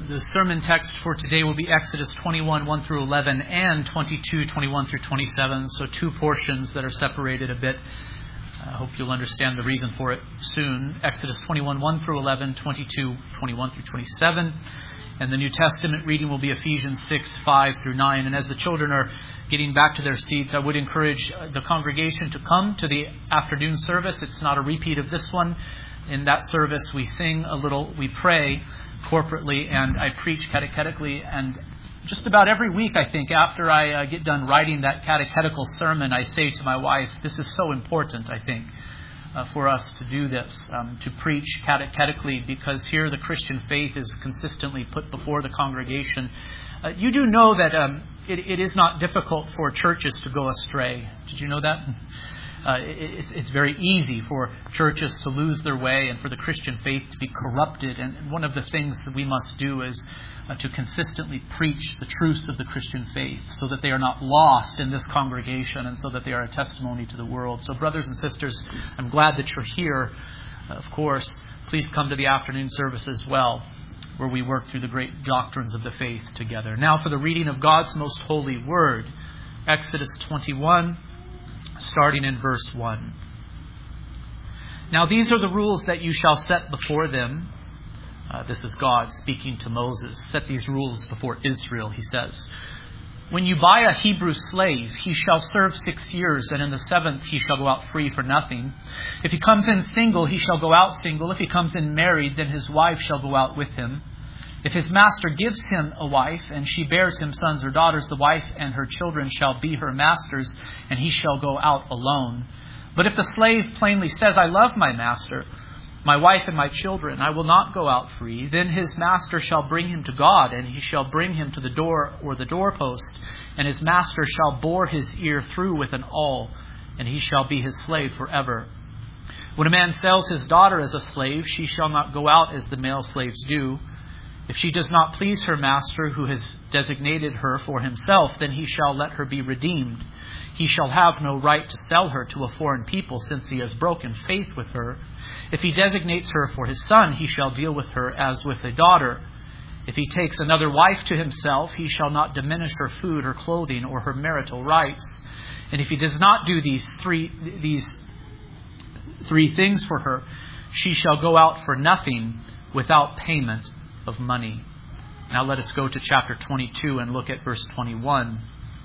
The sermon text for today will be Exodus 21, 1 through 11, and 22, 21 through 27. So two portions that are separated a bit. I hope you'll understand the reason for it soon. Exodus 21, 1 through 11, 22, 21 through 27. And the New Testament reading will be Ephesians 6, 5 through 9. And as the children are getting back to their seats, I would encourage the congregation to come to the afternoon service. It's not a repeat of this one. In that service, we sing a little, we pray corporately, and I preach catechetically. And just about every week, I think, after I get done writing that catechetical sermon, I say to my wife, this is so important, I think, for us to do this, to preach catechetically, because here the Christian faith is consistently put before the congregation. You do know that it is not difficult for churches to go astray. Did you know that? It's very easy for churches to lose their way and for the Christian faith to be corrupted. And one of the things that we must do is to consistently preach the truths of the Christian faith so that they are not lost in this congregation and so that they are a testimony to the world. So brothers and sisters, I'm glad that you're here. Of course, please come to the afternoon service as well, where we work through the great doctrines of the faith together. Now for the reading of God's most holy word, Exodus 21, starting in verse 1. Now these are the rules that you shall set before them. This is God speaking to Moses. Set these rules before Israel, he says. When you buy a Hebrew slave, he shall serve 6 years, and in the 7th he shall go out free for nothing. If he comes in single, he shall go out single. If he comes in married, then his wife shall go out with him. If his master gives him a wife, and she bears him sons or daughters, the wife and her children shall be her master's, and he shall go out alone. But if the slave plainly says, I love my master, my wife and my children, I will not go out free, then his master shall bring him to God, and he shall bring him to the door or the doorpost, and his master shall bore his ear through with an awl, and he shall be his slave forever. When a man sells his daughter as a slave, she shall not go out as the male slaves do. If she does not please her master who has designated her for himself, then he shall let her be redeemed. He shall have no right to sell her to a foreign people, since he has broken faith with her. If he designates her for his son, he shall deal with her as with a daughter. If he takes another wife to himself, he shall not diminish her food, her clothing, or her marital rights. And if he does not do these three things for her, she shall go out for nothing without payment of money. Now let us go to chapter 22 and look at verse 21.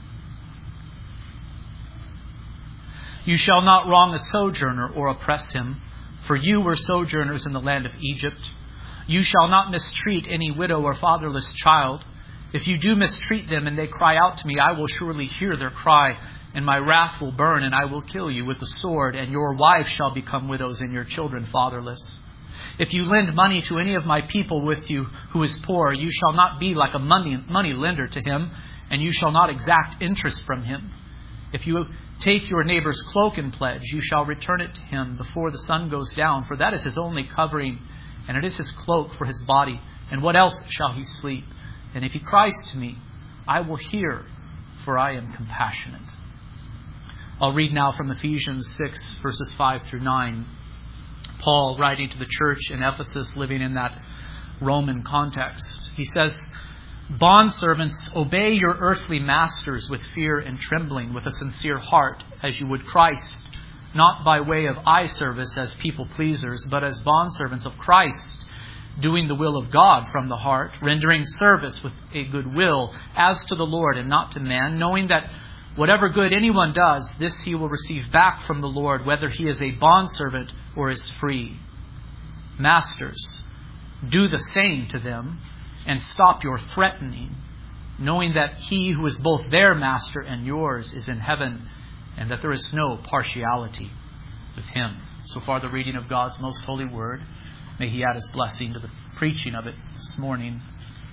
You shall not wrong a sojourner or oppress him, for you were sojourners in the land of Egypt. You shall not mistreat any widow or fatherless child. If you do mistreat them and they cry out to me, I will surely hear their cry, and my wrath will burn, and I will kill you with the sword, and your wives shall become widows and your children fatherless. If you lend money to any of my people with you who is poor, you shall not be like a money lender to him, and you shall not exact interest from him. If you take your neighbor's cloak in pledge, you shall return it to him before the sun goes down, for that is his only covering, and it is his cloak for his body. And what else shall he sleep? And if he cries to me, I will hear, for I am compassionate. I'll read now from Ephesians 6, verses 5 through 9. Paul, writing to the church in Ephesus, living in that Roman context, he says, Bondservants, obey your earthly masters with fear and trembling, with a sincere heart, as you would Christ, not by way of eye service as people pleasers, but as bondservants of Christ, doing the will of God from the heart, rendering service with a good will as to the Lord and not to man, knowing that whatever good anyone does, this he will receive back from the Lord, whether he is a bondservant or is free. Masters, do the same to them, and stop your threatening, knowing that he who is both their master and yours is in heaven, and that there is no partiality with him. So far the reading of God's most holy word. May he add his blessing to the preaching of it this morning.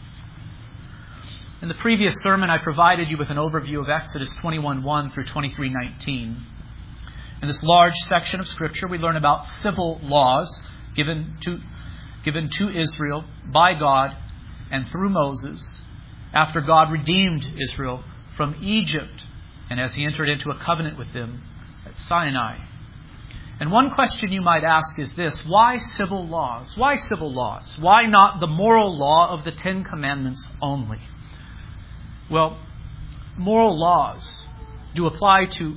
In the previous sermon, I provided you with an overview of Exodus 21:1 through 23:19. In this large section of Scripture, we learn about civil laws given to Israel by God and through Moses after God redeemed Israel from Egypt and as he entered into a covenant with them at Sinai. And one question you might ask is this: why civil laws? Why civil laws? Why not the moral law of the Ten Commandments only? Well, moral laws do apply to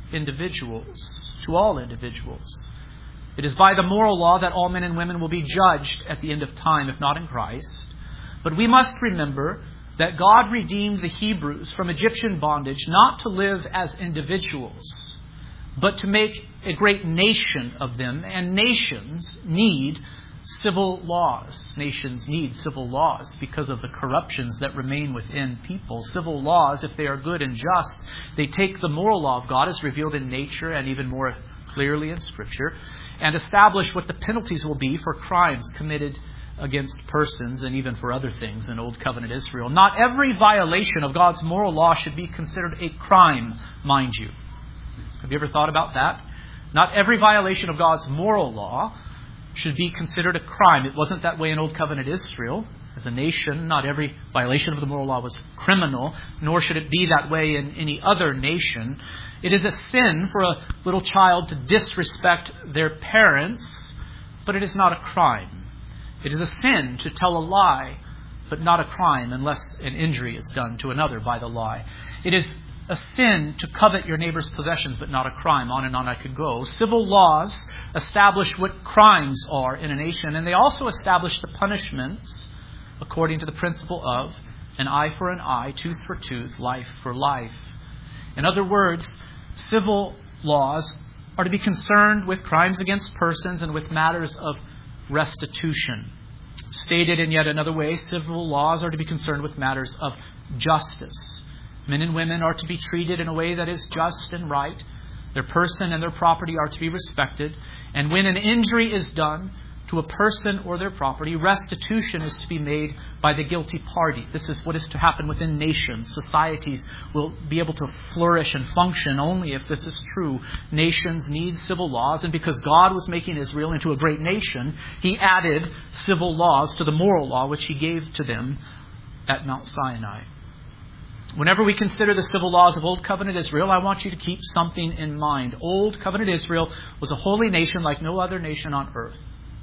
individuals, to all individuals. It is by the moral law that all men and women will be judged at the end of time, if not in Christ. But we must remember that God redeemed the Hebrews from Egyptian bondage not to live as individuals, but to make a great nation of them. And nations need civil laws. Nations need civil laws because of the corruptions that remain within people. Civil laws, if they are good and just, they take the moral law of God as revealed in nature and even more clearly in Scripture, and establish what the penalties will be for crimes committed against persons and even for other things in Old Covenant Israel. Not every violation of God's moral law should be considered a crime, mind you. Have you ever thought about that? Not every violation of God's moral law should be considered a crime. It wasn't that way in Old Covenant Israel. As a nation, not every violation of the moral law was criminal, nor should it be that way in any other nation. It is a sin for a little child to disrespect their parents, but it is not a crime. It is a sin to tell a lie, but not a crime unless an injury is done to another by the lie. It is a sin to covet your neighbor's possessions, but not a crime. On and on I could go. Civil laws establish what crimes are in a nation, and they also establish the punishments according to the principle of an eye for an eye, tooth for tooth, life for life. In other words, civil laws are to be concerned with crimes against persons and with matters of restitution. Stated in yet another way, civil laws are to be concerned with matters of justice. Men and women are to be treated in a way that is just and right. Their person and their property are to be respected. And when an injury is done to a person or their property, restitution is to be made by the guilty party. This is what is to happen within nations. Societies will be able to flourish and function only if this is true. Nations need civil laws, and because God was making Israel into a great nation, He added civil laws to the moral law which He gave to them at Mount Sinai. Whenever we consider the civil laws of Old Covenant Israel, I want you to keep something in mind. Old Covenant Israel was a holy nation like no other nation on earth.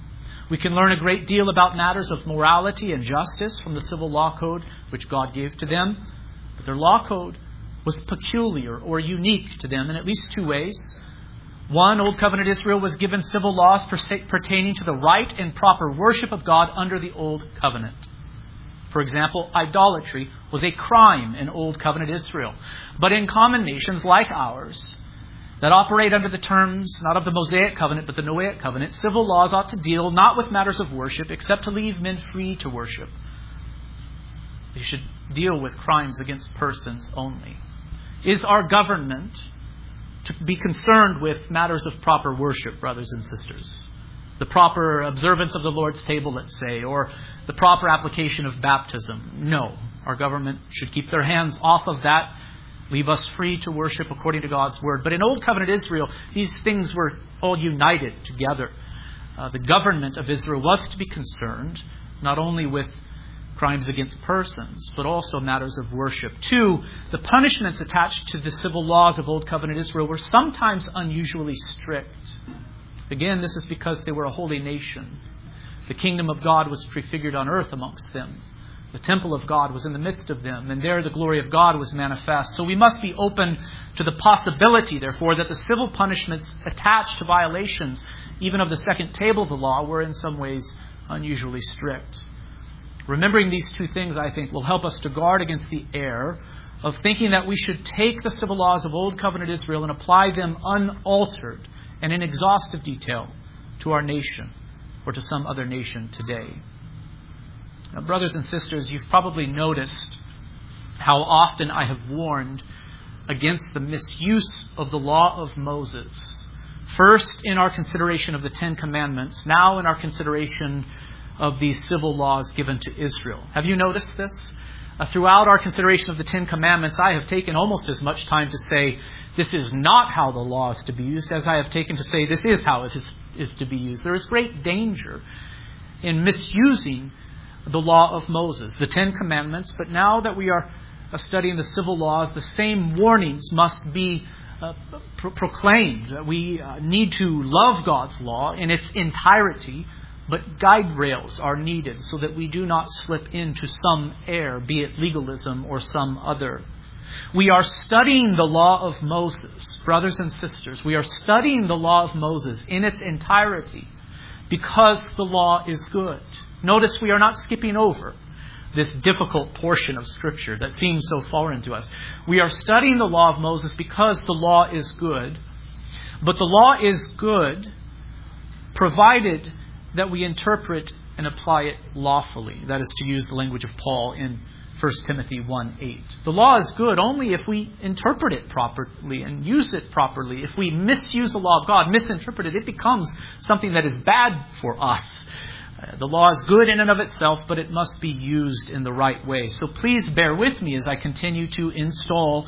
We can learn a great deal about matters of morality and justice from the civil law code which God gave to them. But their law code was peculiar or unique to them in at least two ways. One, Old Covenant Israel was given civil laws pertaining to the right and proper worship of God under the Old Covenant. For example, idolatry was a crime in Old Covenant Israel. But in common nations like ours, that operate under the terms not of the Mosaic covenant but the Noahic covenant, civil laws ought to deal not with matters of worship except to leave men free to worship. They should deal with crimes against persons only. Is our government to be concerned with matters of proper worship, brothers and sisters? The proper observance of the Lord's table, let's say, or the proper application of baptism? No. Our government should keep their hands off of that. Leave us free to worship according to God's Word. But in Old Covenant Israel, these things were all united together. The government of Israel was to be concerned not only with crimes against persons, but also matters of worship. Two, the punishments attached to the civil laws of Old Covenant Israel were sometimes unusually strict. Again, this is because they were a holy nation. The kingdom of God was prefigured on earth amongst them. The temple of God was in the midst of them, and there the glory of God was manifest. So we must be open to the possibility, therefore, that the civil punishments attached to violations, even of the second table of the law, were in some ways unusually strict. Remembering these two things, I think, will help us to guard against the error of thinking that we should take the civil laws of Old Covenant Israel and apply them unaltered and in exhaustive detail to our nation or to some other nation today. Now, brothers and sisters, you've probably noticed how often I have warned against the misuse of the law of Moses. First in our consideration of the Ten Commandments, now in our consideration of these civil laws given to Israel. Have you noticed this? Throughout our consideration of the Ten Commandments, I have taken almost as much time to say this is not how the law is to be used as I have taken to say this is how it is to be used. There is great danger in misusing the law of Moses, the Ten Commandments. But now that we are studying the civil laws, the same warnings must be proclaimed that we need to love God's law in its entirety, but guide rails are needed so that we do not slip into some error, be it legalism or some other. We are studying the law of Moses, brothers and sisters. We are studying the law of Moses in its entirety because the law is good. Notice we are not skipping over this difficult portion of Scripture that seems so foreign to us. We are studying the law of Moses because the law is good. But the law is good provided that we interpret and apply it lawfully. That is to use the language of Paul in 1 Timothy 1:8. The law is good only if we interpret it properly and use it properly. If we misuse the law of God, misinterpret it, it becomes something that is bad for us. The law is good in and of itself, but it must be used in the right way. So please bear with me as I continue to install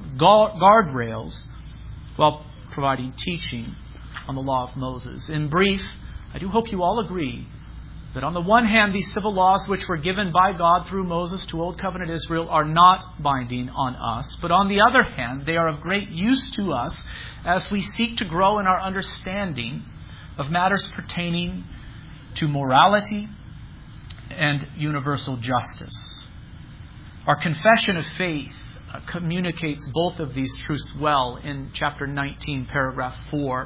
guardrails while providing teaching on the law of Moses. In brief, I do hope you all agree that on the one hand, these civil laws which were given by God through Moses to Old Covenant Israel are not binding on us. But on the other hand, they are of great use to us as we seek to grow in our understanding of matters pertaining to morality and universal justice. Our confession of faith communicates both of these truths well in chapter 19, paragraph 4.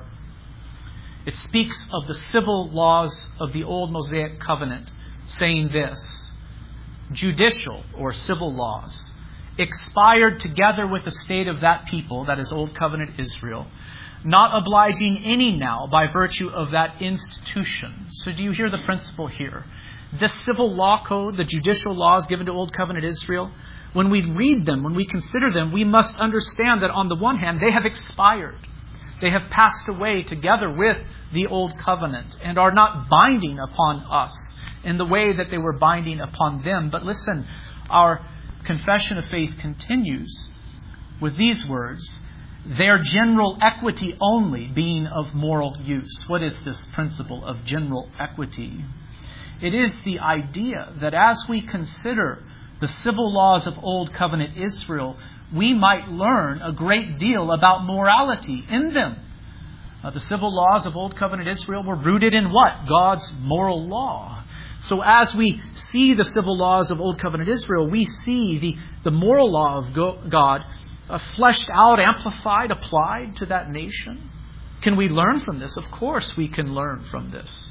It speaks of the civil laws of the old Mosaic covenant, saying this: judicial or civil laws expired together with the state of that people, that is Old Covenant Israel, not obliging any now by virtue of that institution. So do you hear the principle here? This civil law code, the judicial laws given to Old Covenant Israel, when we read them, when we consider them, we must understand that on the one hand, they have expired. They have passed away together with the Old Covenant and are not binding upon us in the way that they were binding upon them. But listen, our confession of faith continues with these words: their general equity only being of moral use. What is this principle of general equity? It is the idea that as we consider the civil laws of Old Covenant Israel, we might learn a great deal about morality in them. The civil laws of Old Covenant Israel were rooted in what? God's moral law. So as we see the civil laws of Old Covenant Israel, we see the moral law of God fleshed out, amplified, applied to that nation. Can we learn from this? Of course we can learn from this.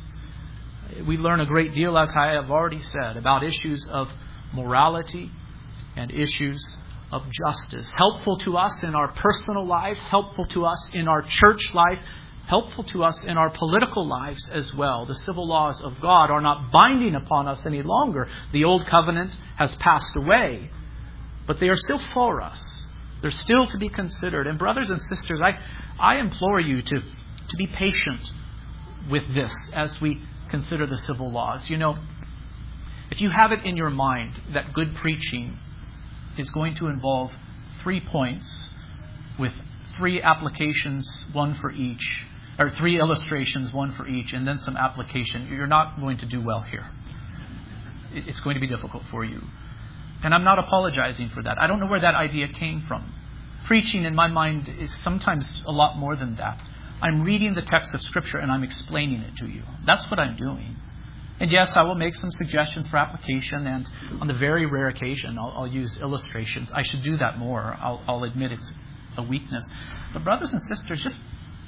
We learn a great deal, as I have already said, about issues of morality and issues of justice. Helpful to us in our personal lives, helpful to us in our church life, helpful to us in our political lives as well. The civil laws of God are not binding upon us any longer. The Old Covenant has passed away, but they are still for us. They're still to be considered. And brothers and sisters, I implore you to be patient with this as we consider the civil laws. You know, if you have it in your mind that good preaching is going to involve 3 points with 3 applications, one for each, or 3 illustrations, one for each, and then some application, you're not going to do well here. It's going to be difficult for you. And I'm not apologizing for that. I don't know where that idea came from. Preaching, in my mind, is sometimes a lot more than that. I'm reading the text of Scripture and I'm explaining it to you. That's what I'm doing. And yes, I will make some suggestions for application, and on the very rare occasion, I'll use illustrations. I should do that more. I'll admit it's a weakness. But brothers and sisters, just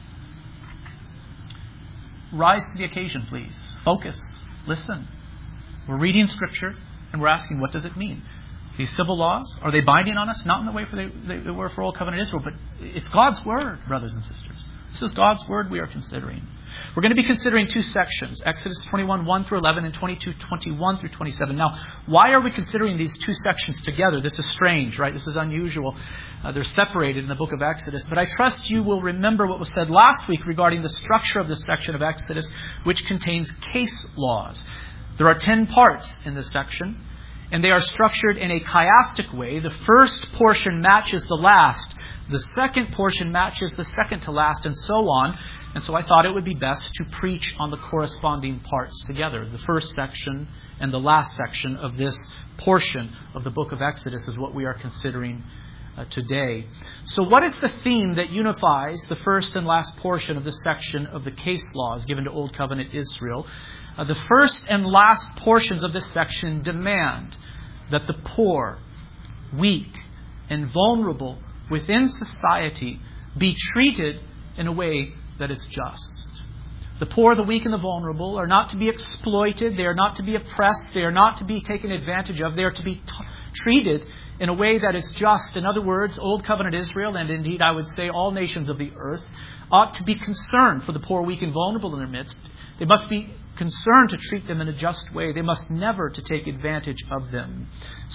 rise to the occasion, please. Focus. Listen. We're reading Scripture and we're asking, what does it mean? These civil laws, are they binding on us? Not in the way they were for Old Covenant Israel, but it's God's Word, brothers and sisters. This is God's Word we are considering. We're going to be considering 2 sections, Exodus 21, 1 through 11, and 22, 21 through 27. Now, why are we considering these 2 sections together? This is strange, right? This is unusual. They're separated in the book of Exodus. But I trust you will remember what was said last week regarding the structure of this section of Exodus, which contains case laws. There are 10 parts in this section, and they are structured in a chiastic way. The first portion matches the last. The second portion matches the second to last, and so on. And so I thought it would be best to preach on the corresponding parts together. The first section and the last section of this portion of the book of Exodus is what we are considering today. So what is the theme that unifies the first and last portion of this section of the case laws given to Old Covenant Israel? The first and last portions of this section demand that the poor, weak, and vulnerable within society be treated in a way that is just. The poor, the weak, and the vulnerable are not to be exploited. They are not to be oppressed. They are not to be taken advantage of. They are to be treated in a way that is just. In other words, Old Covenant Israel, and indeed I would say all nations of the earth, ought to be concerned for the poor, weak, and vulnerable in their midst. They must be concerned to treat them in a just way. They must never to take advantage of them.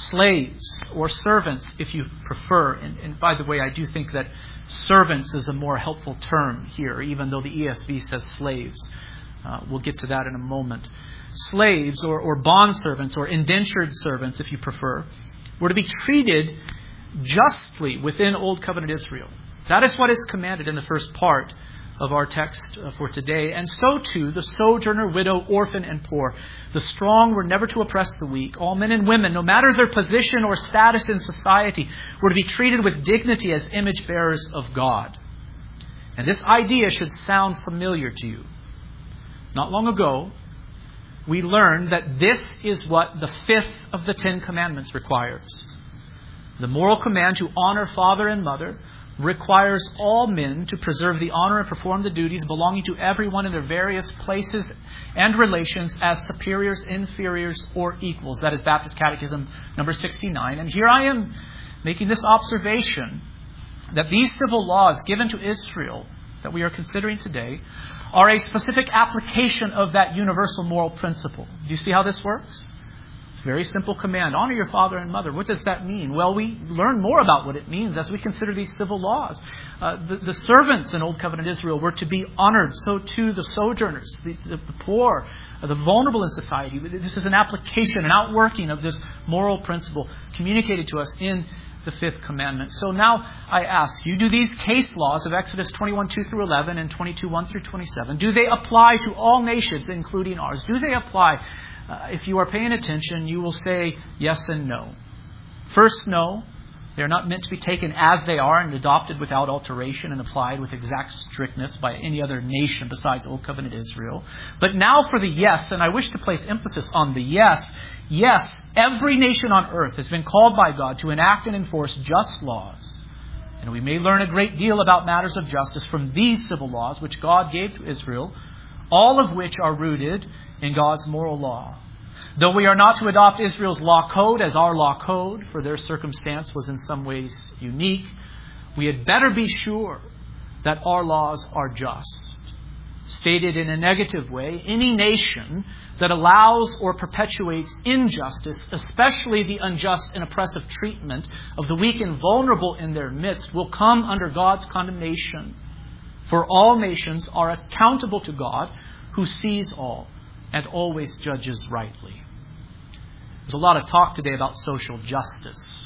Slaves or servants, if you prefer. And by the way, I do think that servants is a more helpful term here, even though the ESV says slaves. We'll get to that in a moment. Slaves or bondservants or indentured servants, if you prefer, were to be treated justly within Old Covenant Israel. That is what is commanded in the first part of our text for today. And so too, the sojourner, widow, orphan, and poor. The strong were never to oppress the weak. All men and women, no matter their position or status in society, were to be treated with dignity as image bearers of God. And this idea should sound familiar to you. Not long ago, we learned that this is what the fifth of the Ten Commandments requires. The moral command to honor father and mother requires all men to preserve the honor and perform the duties belonging to everyone in their various places and relations as superiors, inferiors, or equals. That is Baptist Catechism number 69. And here I am making this observation that these civil laws given to Israel that we are considering today are a specific application of that universal moral principle. Do you see how this works? Very simple command. Honor your father and mother. What does that mean? Well, we learn more about what it means as we consider these civil laws. The servants in Old Covenant Israel were to be honored. So too the sojourners, the poor, the vulnerable in society. This is an application, an outworking of this moral principle communicated to us in the fifth commandment. So now I ask you, do these case laws of Exodus 21, 2 through 11 and 22, 1 through 27, do they apply to all nations, including ours? Do they apply? If you are paying attention, you will say yes and no. First, no. They are not meant to be taken as they are and adopted without alteration and applied with exact strictness by any other nation besides Old Covenant Israel. But now for the yes, and I wish to place emphasis on the yes. Yes, every nation on earth has been called by God to enact and enforce just laws. And we may learn a great deal about matters of justice from these civil laws which God gave to Israel, all of which are rooted in God's moral law. Though we are not to adopt Israel's law code as our law code, for their circumstance was in some ways unique, we had better be sure that our laws are just. Stated in a negative way, any nation that allows or perpetuates injustice, especially the unjust and oppressive treatment of the weak and vulnerable in their midst, will come under God's condemnation. For all nations are accountable to God, who sees all and always judges rightly. There's a lot of talk today about social justice.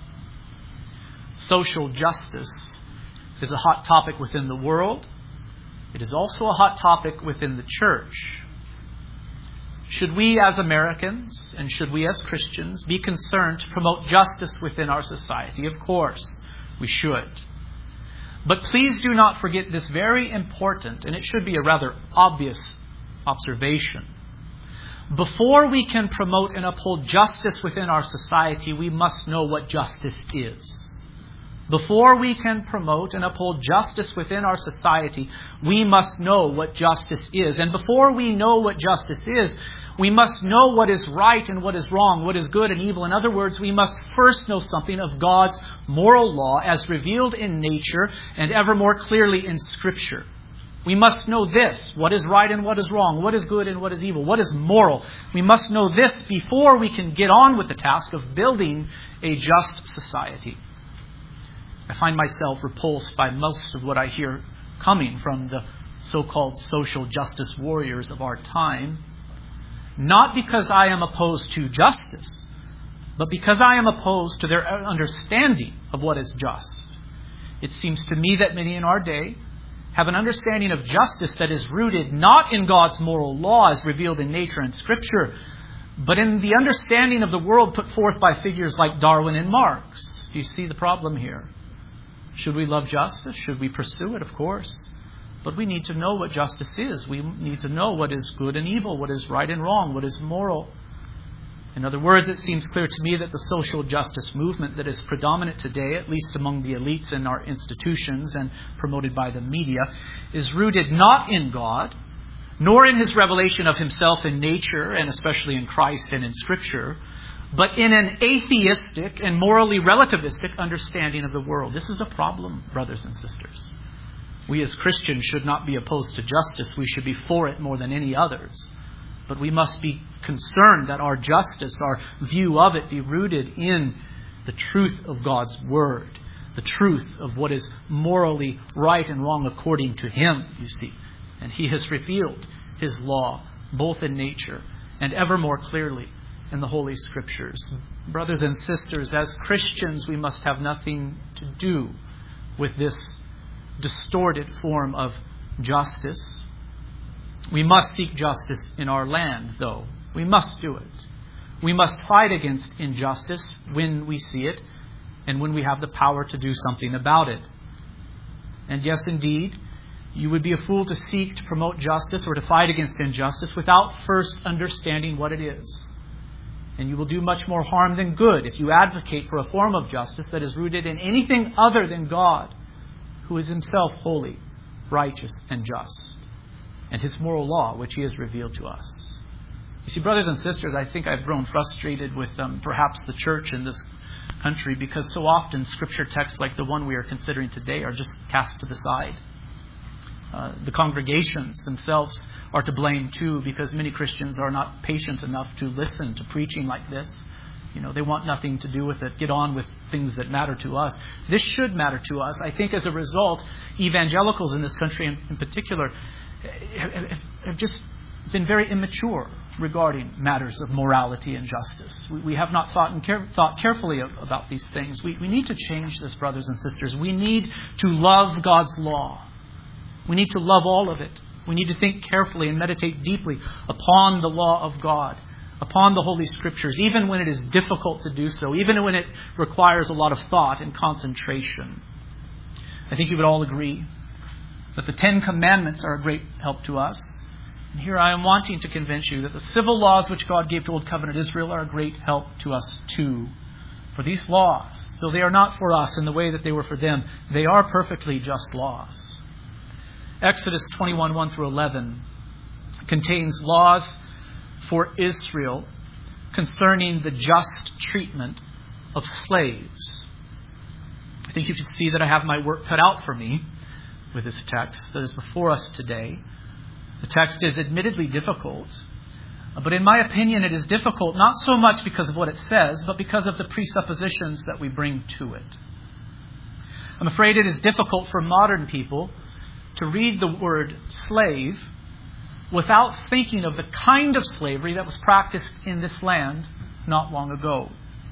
Social justice is a hot topic within the world. It is also a hot topic within the church. Should we as Americans and should we as Christians be concerned to promote justice within our society? Of course, we should. But please do not forget this very important, and it should be a rather obvious observation. Before we can promote and uphold justice within our society, we must know what justice is. Before we can promote and uphold justice within our society, we must know what justice is. And before we know what justice is, we must know what is right and what is wrong, what is good and evil. In other words, we must first know something of God's moral law as revealed in nature and ever more clearly in Scripture. We must know this, what is right and what is wrong, what is good and what is evil, what is moral. We must know this before we can get on with the task of building a just society. I find myself repulsed by most of what I hear coming from the so-called social justice warriors of our time. Not because I am opposed to justice, but because I am opposed to their understanding of what is just. It seems to me that many in our day have an understanding of justice that is rooted not in God's moral law as revealed in nature and Scripture, but in the understanding of the world put forth by figures like Darwin and Marx. Do you see the problem here? Should we love justice? Should we pursue it? Of course. But we need to know what justice is. We need to know what is good and evil, what is right and wrong, what is moral. In other words, it seems clear to me that the social justice movement that is predominant today, at least among the elites in our institutions and promoted by the media, is rooted not in God, nor in His revelation of Himself in nature, and especially in Christ and in Scripture, but in an atheistic and morally relativistic understanding of the world. This is a problem, brothers and sisters. We as Christians should not be opposed to justice. We should be for it more than any others. But we must be concerned that our justice, our view of it, be rooted in the truth of God's Word, the truth of what is morally right and wrong according to Him, you see. And He has revealed His law, both in nature and ever more clearly in the Holy Scriptures. Brothers and sisters, as Christians, we must have nothing to do with this distorted form of justice. We must seek justice in our land, though. We must do it. We must fight against injustice when we see it and when we have the power to do something about it. And yes, indeed, you would be a fool to seek to promote justice or to fight against injustice without first understanding what it is. And you will do much more harm than good if you advocate for a form of justice that is rooted in anything other than God, who is Himself holy, righteous, and just, and His moral law, which He has revealed to us. You see, brothers and sisters, I think I've grown frustrated with perhaps the church in this country because so often Scripture texts like the one we are considering today are just cast to the side. The congregations themselves are to blame too, because many Christians are not patient enough to listen to preaching like this. They want nothing to do with it. Get on with things that matter to us. This should matter to us. I think as a result, evangelicals in this country in particular have just been very immature regarding matters of morality and justice. We have not thought carefully about these things. We need to change this, brothers and sisters. We need to love God's law. We need to love all of it. We need to think carefully and meditate deeply upon the law of God, upon the Holy Scriptures, even when it is difficult to do so, even when it requires a lot of thought and concentration. I think you would all agree that the 10 Commandments are a great help to us. And here I am wanting to convince you that the civil laws which God gave to Old Covenant Israel are a great help to us too. For these laws, though they are not for us in the way that they were for them, they are perfectly just laws. Exodus 21, 1 through 11 contains laws for Israel concerning the just treatment of slaves. I think you can see that I have my work cut out for me with this text that is before us today. The text is admittedly difficult, but in my opinion it is difficult not so much because of what it says, but because of the presuppositions that we bring to it. I'm afraid it is difficult for modern people to read the word slave without thinking of the kind of slavery that was practiced in this land not long ago.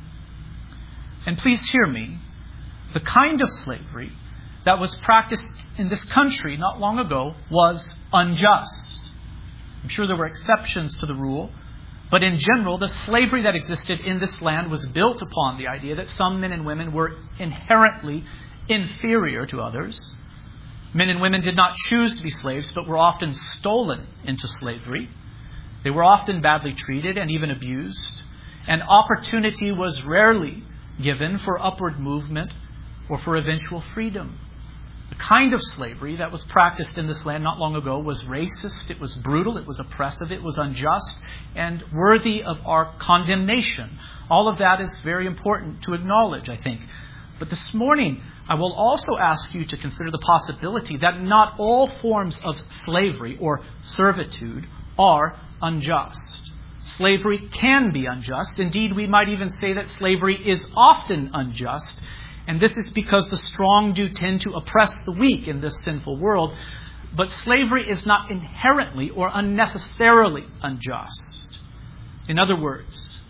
And please hear me, the kind of slavery that was practiced in this country not long ago was unjust. I'm sure there were exceptions to the rule, but in general, the slavery that existed in this land was built upon the idea that some men and women were inherently inferior to others. Men and women did not choose to be slaves, but were often stolen into slavery. They were often badly treated and even abused. And opportunity was rarely given for upward movement or for eventual freedom. The kind of slavery that was practiced in this land not long ago was racist, it was brutal, it was oppressive, it was unjust, and worthy of our condemnation. All of that is very important to acknowledge, I think. But this morning, I will also ask you to consider the possibility that not all forms of slavery or servitude are unjust. Slavery can be unjust. Indeed, we might even say that slavery is often unjust. And this is because the strong do tend to oppress the weak in this sinful world. But slavery is not inherently or unnecessarily unjust. In other words,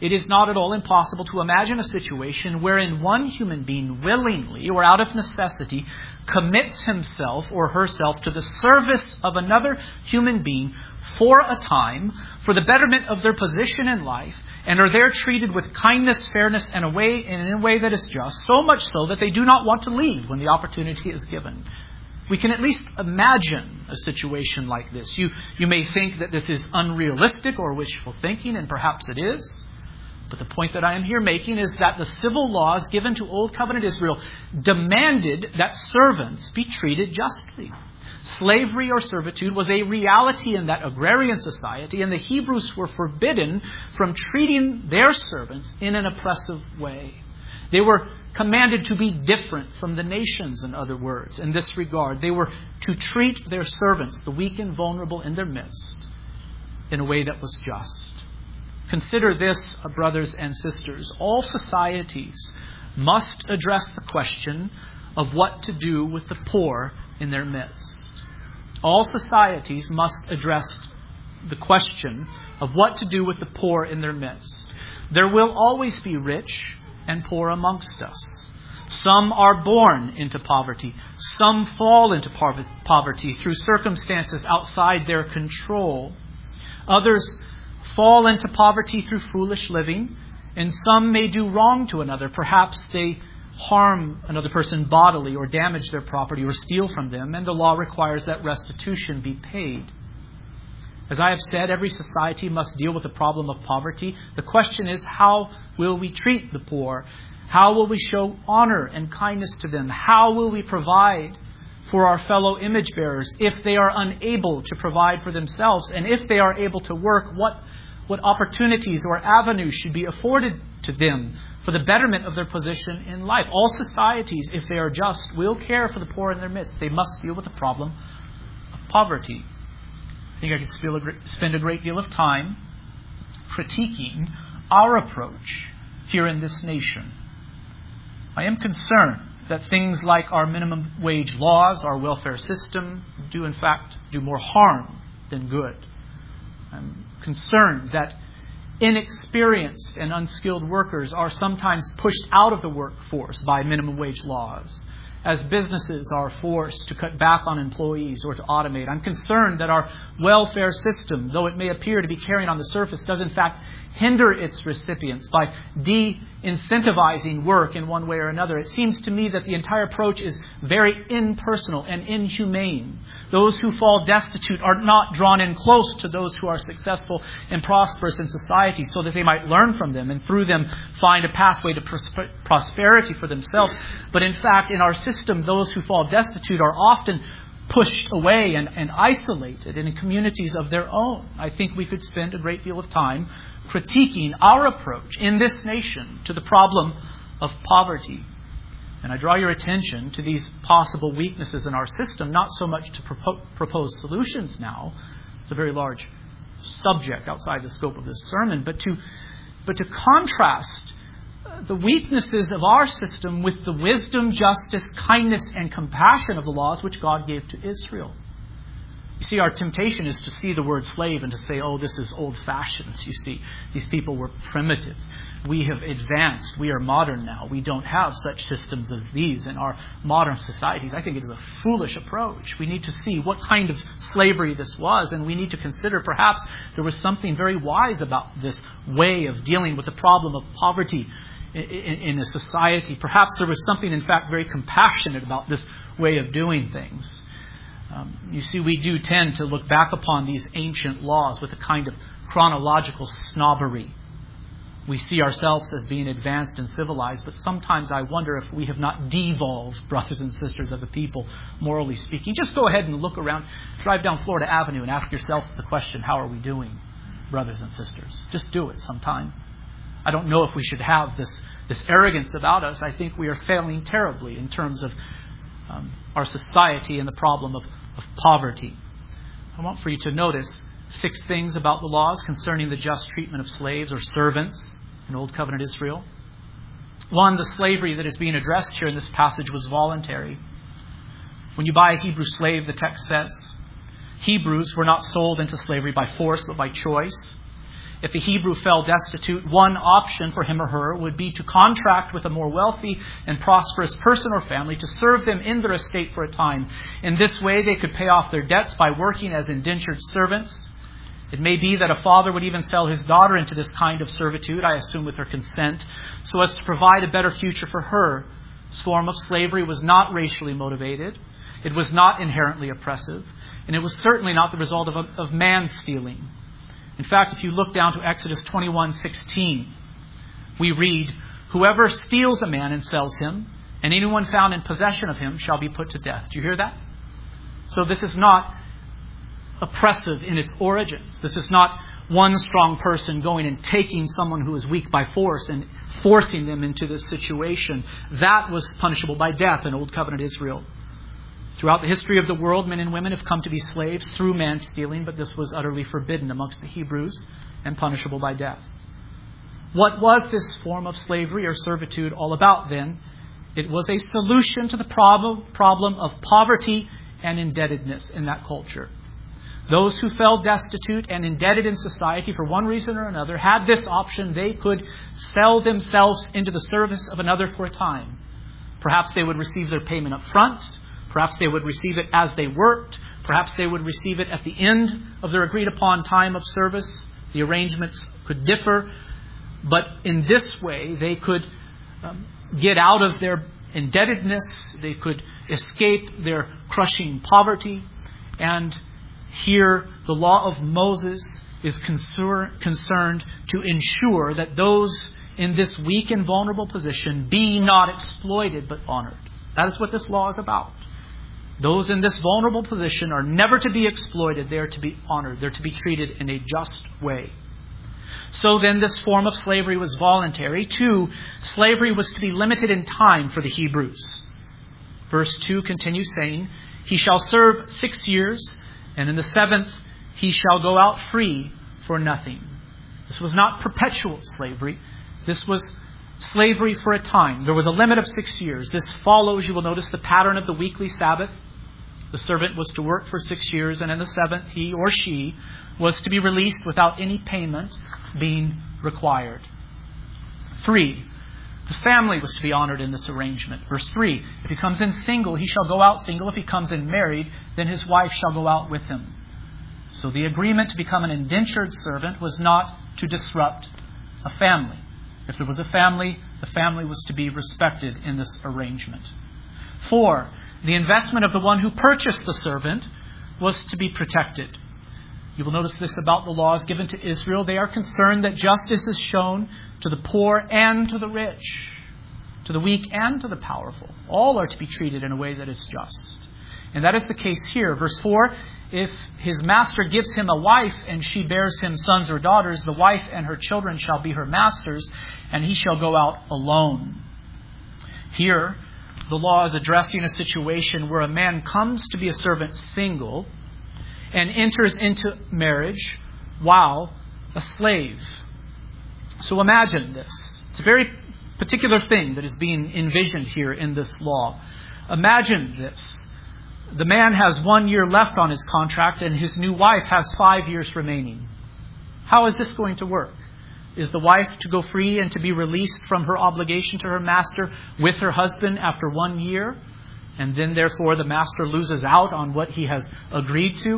it is not at all impossible to imagine a situation wherein one human being willingly or out of necessity commits himself or herself to the service of another human being for a time, for the betterment of their position in life, and are there treated with kindness, fairness, and in a way that is just, so much so that they do not want to leave when the opportunity is given. We can at least imagine a situation like this. You may think that this is unrealistic or wishful thinking, and perhaps it is. But the point that I am here making is that the civil laws given to Old Covenant Israel demanded that servants be treated justly. Slavery or servitude was a reality in that agrarian society, and the Hebrews were forbidden from treating their servants in an oppressive way. They were commanded to be different from the nations, in other words, in this regard. They were to treat their servants, the weak and vulnerable in their midst, in a way that was just. Consider this, brothers and sisters. All societies must address the question of what to do with the poor in their midst. All societies must address the question of what to do with the poor in their midst. There will always be rich and poor amongst us. Some are born into poverty. Some fall into poverty through circumstances outside their control. Others fall into poverty through foolish living, and some may do wrong to another. Perhaps they harm another person bodily or damage their property or steal from them, and the law requires that restitution be paid. As I have said, every society must deal with the problem of poverty. The question is, how will we treat the poor? How will we show honor and kindness to them? How will we provide for our fellow image bearers if they are unable to provide for themselves? And if they are able to work, what opportunities or avenues should be afforded to them for the betterment of their position in life? All societies, if they are just, will care for the poor in their midst. They must deal with the problem of poverty. I think I could spend a great deal of time critiquing our approach here in this nation. I am concerned that things like our minimum wage laws, our welfare system, do in fact do more harm than good. I'm concerned that inexperienced and unskilled workers are sometimes pushed out of the workforce by minimum wage laws, as businesses are forced to cut back on employees or to automate. I'm concerned that our welfare system, though it may appear to be carrying on the surface, does in fact hinder its recipients by de-incentivizing work in one way or another. It seems to me that the entire approach is very impersonal and inhumane. Those who fall destitute are not drawn in close to those who are successful and prosperous in society so that they might learn from them and through them find a pathway to prosperity for themselves. But in fact, in our system, those who fall destitute are often pushed away and isolated in communities of their own. I think we could spend a great deal of time critiquing our approach in this nation to the problem of poverty. And I draw your attention to these possible weaknesses in our system, not so much to propose solutions now. It's a very large subject outside the scope of this sermon, but to contrast the weaknesses of our system with the wisdom, justice, kindness, and compassion of the laws which God gave to Israel. You see, our temptation is to see the word slave and to say, oh, this is old-fashioned. You see, these people were primitive. We have advanced. We are modern now. We don't have such systems as these in our modern societies. I think it is a foolish approach. We need to see what kind of slavery this was, and we need to consider perhaps there was something very wise about this way of dealing with the problem of poverty in a society. Perhaps there was something, in fact, very compassionate about this way of doing things. You see, we do tend to look back upon these ancient laws with a kind of chronological snobbery. We see ourselves as being advanced and civilized, but sometimes I wonder if we have not devolved, brothers and sisters, as a people, morally speaking. Just go ahead and look around, drive down Florida Avenue and ask yourself the question, how are we doing, brothers and sisters? Just do it sometime. I don't know if we should have this arrogance about us. I think we are failing terribly in terms of our society and the problem of poverty. I want for you to notice 6 things about the laws concerning the just treatment of slaves or servants in Old Covenant Israel. 1, the slavery that is being addressed here in this passage was voluntary. When you buy a Hebrew slave, the text says, Hebrews were not sold into slavery by force but by choice. If a Hebrew fell destitute, one option for him or her would be to contract with a more wealthy and prosperous person or family to serve them in their estate for a time. In this way, they could pay off their debts by working as indentured servants. It may be that a father would even sell his daughter into this kind of servitude, I assume with her consent, so as to provide a better future for her. This form of slavery was not racially motivated. It was not inherently oppressive. And it was certainly not the result of man-stealing. In fact, if you look down to Exodus 21:16, we read, "Whoever steals a man and sells him, and anyone found in possession of him shall be put to death." Do you hear that? So this is not oppressive in its origins. This is not one strong person going and taking someone who is weak by force and forcing them into this situation. That was punishable by death in Old Covenant Israel. Throughout the history of the world, men and women have come to be slaves through man-stealing, but this was utterly forbidden amongst the Hebrews and punishable by death. What was this form of slavery or servitude all about then? It was a solution to the problem of poverty and indebtedness in that culture. Those who fell destitute and indebted in society for one reason or another had this option. They could sell themselves into the service of another for a time. Perhaps they would receive their payment up front. Perhaps they would receive it as they worked. Perhaps they would receive it at the end of their agreed upon time of service. The arrangements could differ. But in this way, they could get out of their indebtedness. They could escape their crushing poverty. And here, the law of Moses is concerned to ensure that those in this weak and vulnerable position be not exploited but honored. That is what this law is about. Those in this vulnerable position are never to be exploited. They are to be honored. They're to be treated in a just way. So then this form of slavery was voluntary. 2, slavery was to be limited in time for the Hebrews. Verse 2 continues saying, "He shall serve 6 years, and in the 7th he shall go out free for nothing." This was not perpetual slavery. This was slavery for a time. There was a limit of 6 years. This follows, you will notice, the pattern of the weekly Sabbath. The servant was to work for 6 years, and in the 7th, he or she was to be released without any payment being required. 3, the family was to be honored in this arrangement. Verse 3, "If he comes in single, he shall go out single. If he comes in married, then his wife shall go out with him." So the agreement to become an indentured servant was not to disrupt a family. If there was a family, the family was to be respected in this arrangement. 4, the investment of the one who purchased the servant was to be protected. You will notice this about the laws given to Israel. They are concerned that justice is shown to the poor and to the rich, to the weak and to the powerful. All are to be treated in a way that is just. And that is the case here. Verse 4, "If his master gives him a wife and she bears him sons or daughters, the wife and her children shall be her master's, and he shall go out alone." Here, the law is addressing a situation where a man comes to be a servant single and enters into marriage while a slave. So imagine this. It's a very particular thing that is being envisioned here in this law. Imagine this. The man has 1 year left on his contract and his new wife has 5 years remaining. How is this going to work? Is the wife to go free and to be released from her obligation to her master with her husband after 1 year? And then therefore the master loses out on what he has agreed to?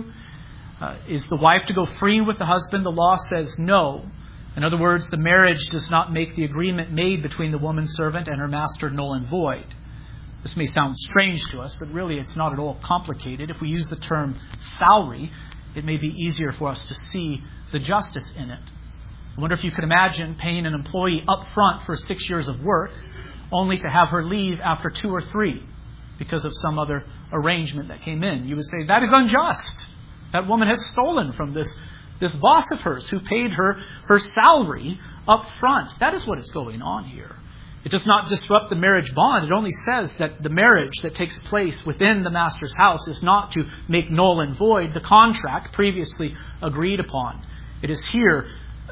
Is the wife to go free with the husband? The law says no. In other words, the marriage does not make the agreement made between the woman servant and her master null and void. This may sound strange to us, but really it's not at all complicated. If we use the term salary, it may be easier for us to see the justice in it. I wonder if you could imagine paying an employee up front for 6 years of work, only to have her leave after 2 or 3 because of some other arrangement that came in. You would say, that is unjust. That woman has stolen from this boss of hers who paid her salary up front. That is what is going on here. It does not disrupt the marriage bond. It only says that the marriage that takes place within the master's house is not to make null and void the contract previously agreed upon. It is here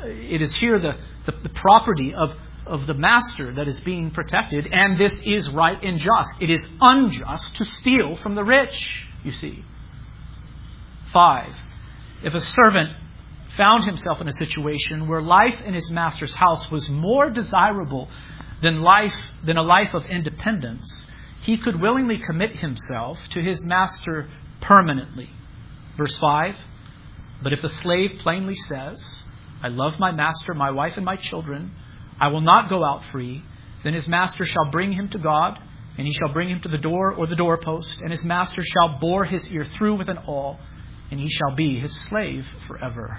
the property of the master that is being protected, and this is right and just. It is unjust to steal from the rich, you see. 5, if a servant found himself in a situation where life in his master's house was more desirable than a life of independence, he could willingly commit himself to his master permanently. Verse 5, but if the slave plainly says, I love my master, my wife, and my children, I will not go out free, then his master shall bring him to God, and he shall bring him to the door or the doorpost, and his master shall bore his ear through with an awl, and he shall be his slave forever.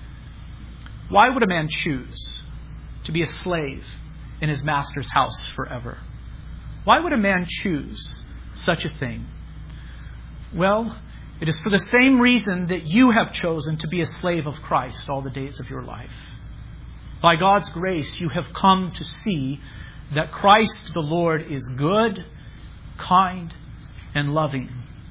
Why would a man choose to be a slave in his master's house forever? Why would a man choose such a thing? Well, it is for the same reason that you have chosen to be a slave of Christ all the days of your life. By God's grace, you have come to see that Christ the Lord is good, kind, and loving.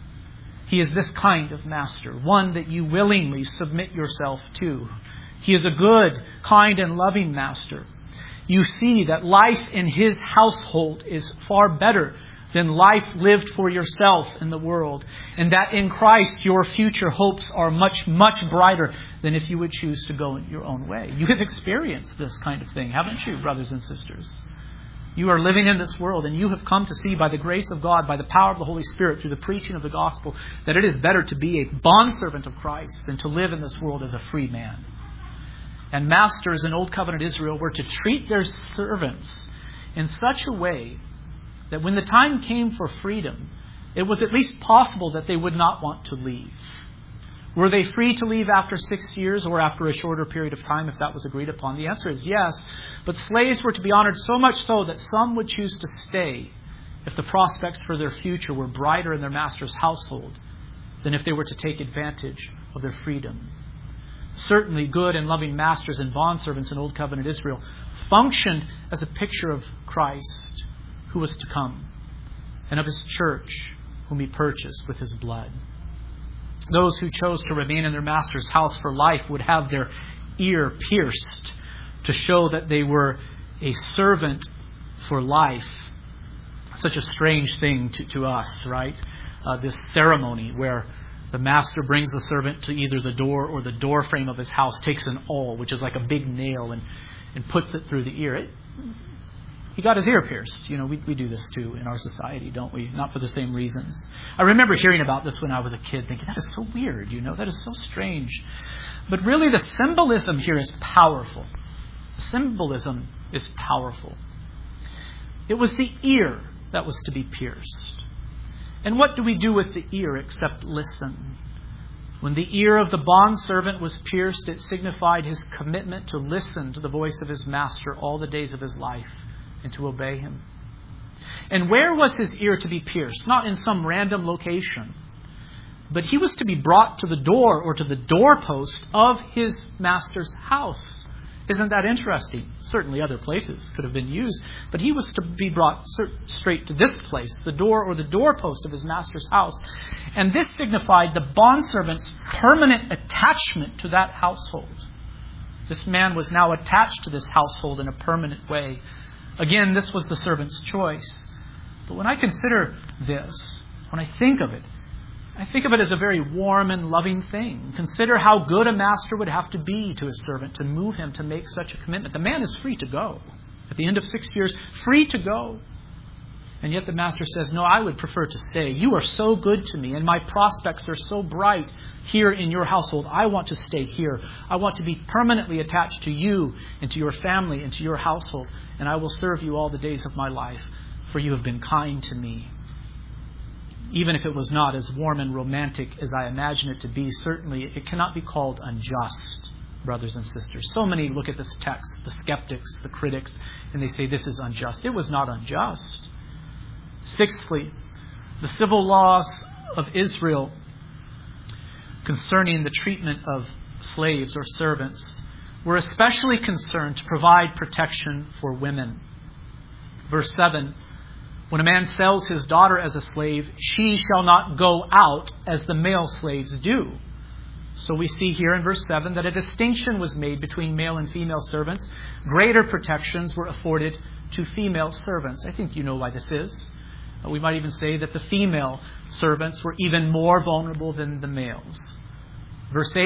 He is this kind of master, one that you willingly submit yourself to. He is a good, kind, and loving master. You see that life in his household is far better than life lived for yourself in the world, and that in Christ your future hopes are much, much brighter than if you would choose to go your own way. You have experienced this kind of thing, haven't you, brothers and sisters? You are living in this world, and you have come to see by the grace of God, by the power of the Holy Spirit, through the preaching of the gospel, that it is better to be a bondservant of Christ than to live in this world as a free man. And masters in Old Covenant Israel were to treat their servants in such a way that when the time came for freedom, it was at least possible that they would not want to leave. Were they free to leave after 6 years or after a shorter period of time if that was agreed upon? The answer is yes. But slaves were to be honored so much so that some would choose to stay if the prospects for their future were brighter in their master's household than if they were to take advantage of their freedom. Certainly good and loving masters and bondservants in Old Covenant Israel functioned as a picture of Christ who was to come and of his church whom he purchased with his blood. Those who chose to remain in their master's house for life would have their ear pierced to show that they were a servant for life. Such a strange thing to us, right? This ceremony where the master brings the servant to either the door or the door frame of his house, takes an awl, which is like a big nail, and puts it through the ear. He got his ear pierced. You know, we do this too in our society, don't we? Not for the same reasons. I remember hearing about this when I was a kid, thinking, that is so weird, that is so strange. But really the symbolism here is powerful. The symbolism is powerful. It was the ear that was to be pierced. And what do we do with the ear except listen? When the ear of the bondservant was pierced, it signified his commitment to listen to the voice of his master all the days of his life and to obey him. And where was his ear to be pierced? Not in some random location, but he was to be brought to the door or to the doorpost of his master's house. Isn't that interesting? Certainly other places could have been used, but he was to be brought straight to this place, the door or the doorpost of his master's house. And this signified the bondservant's permanent attachment to that household. This man was now attached to this household in a permanent way. Again, this was the servant's choice. But when I consider this, when I think of it as a very warm and loving thing. Consider how good a master would have to be to his servant to move him to make such a commitment. The man is free to go. At the end of 6 years, free to go. And yet the master says, no, I would prefer to stay. You are so good to me, and my prospects are so bright here in your household. I want to stay here. I want to be permanently attached to you and to your family and to your household. And I will serve you all the days of my life, for you have been kind to me. Even if it was not as warm and romantic as I imagine it to be, certainly it cannot be called unjust, brothers and sisters. So many look at this text, the skeptics, the critics, and they say this is unjust. It was not unjust. Sixthly, the civil laws of Israel concerning the treatment of slaves or servants were especially concerned to provide protection for women. Verse 7, when a man sells his daughter as a slave, she shall not go out as the male slaves do. So we see here in verse 7 that a distinction was made between male and female servants. Greater protections were afforded to female servants. I think you know why this is. We might even say that the female servants were even more vulnerable than the males. Verse 8,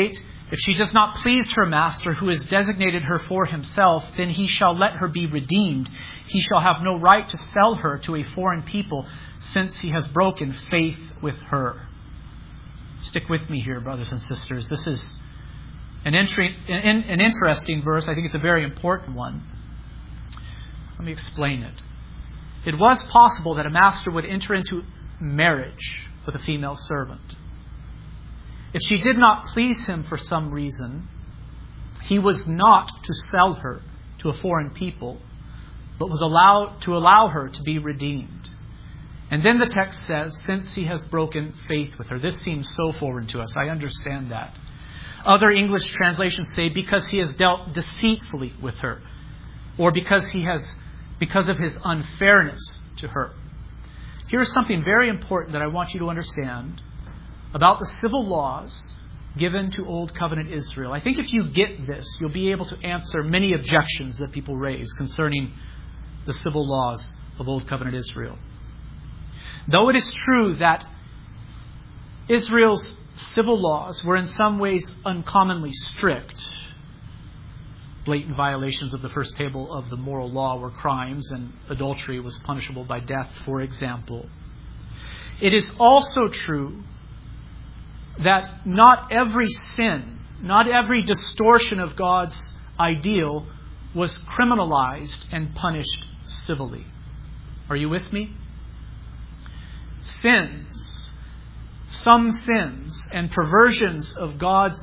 If she does not please her master, who has designated her for himself, then he shall let her be redeemed. He shall have no right to sell her to a foreign people, since he has broken faith with her. Stick with me here, brothers and sisters. This is an interesting verse. I think it's a very important one. Let me explain it. It was possible that a master would enter into marriage with a female servant. If she did not please him for some reason, he was not to sell her to a foreign people, but was to allow her to be redeemed. And then the text says, since he has broken faith with her. This seems so foreign to us. I understand that. Other English translations say, because he has dealt deceitfully with her, or because of his unfairness to her. Here's something very important that I want you to understand about the civil laws given to Old Covenant Israel. I think if you get this, you'll be able to answer many objections that people raise concerning the civil laws of Old Covenant Israel. Though it is true that Israel's civil laws were in some ways uncommonly strict, blatant violations of the first table of the moral law were crimes, and adultery was punishable by death, for example. It is also true that not every sin, not every distortion of God's ideal was criminalized and punished civilly. Are you with me? Some sins and perversions of God's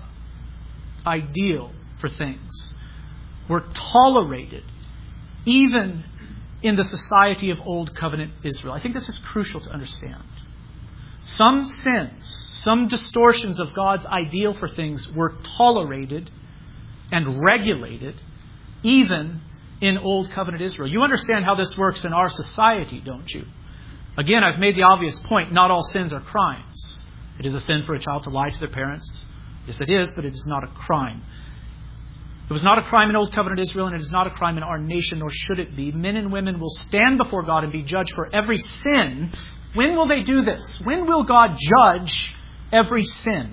ideal for things were tolerated even in the society of Old Covenant Israel. I think this is crucial to understand. Some sins, some distortions of God's ideal for things were tolerated and regulated even in Old Covenant Israel. You understand how this works in our society, don't you? Again, I've made the obvious point, not all sins are crimes. It is a sin for a child to lie to their parents. Yes, it is, but it is not a crime. It was not a crime in Old Covenant Israel, and it is not a crime in our nation, nor should it be. Men and women will stand before God and be judged for every sin. When will they do this? When will God judge every sin?